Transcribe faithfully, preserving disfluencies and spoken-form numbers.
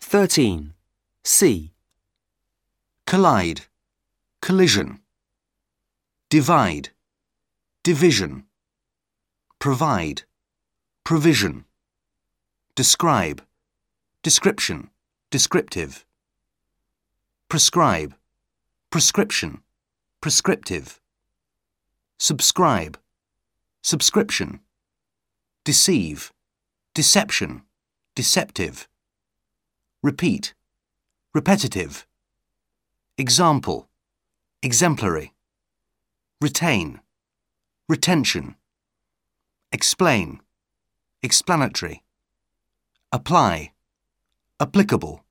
thirteen. C. Collide, collision. Divide, division. Provide, provision. Describe, description, descriptive. Prescribe, prescription, prescriptive. Subscribe, subscription. Deceive, deception, deceptive. Repeat, repetitive. Example, exemplary. Retain, retention. Explain, explanatory. Apply, applicable.